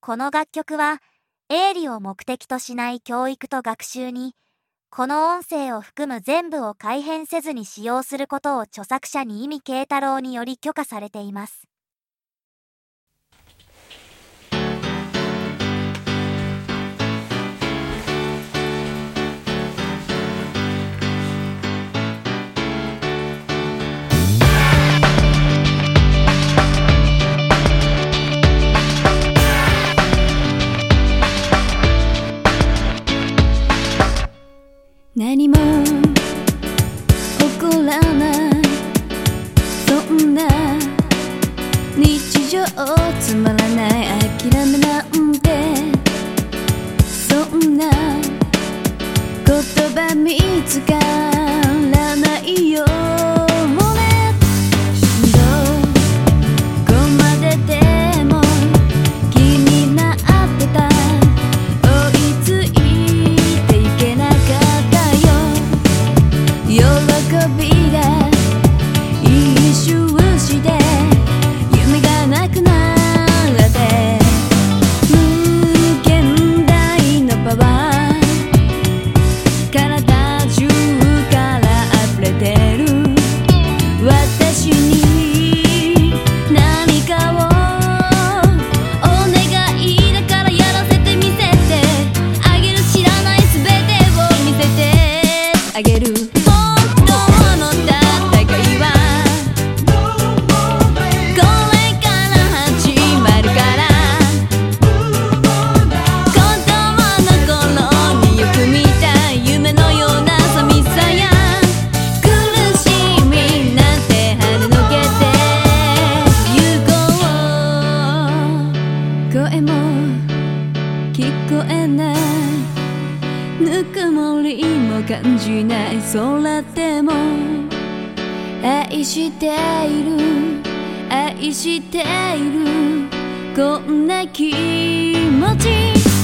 この楽曲は営利を目的としない教育と学習に、この音声を含む全部を改変せずに使用することを著作者に意味慶太郎により許可されています。 何も起こらないそんな日常つまらない諦めなんてそんな言葉見つからないよもうねどこまででも気になってた追いついていけなかった喜びが一周して夢がなくなって無限大のパワー体中から溢れてる私に何かをお願いだからやらせてみせてあげる知らない全てを見せてあげる声も聞こえないぬくもりも感じない空でも愛している愛しているこんな気持ち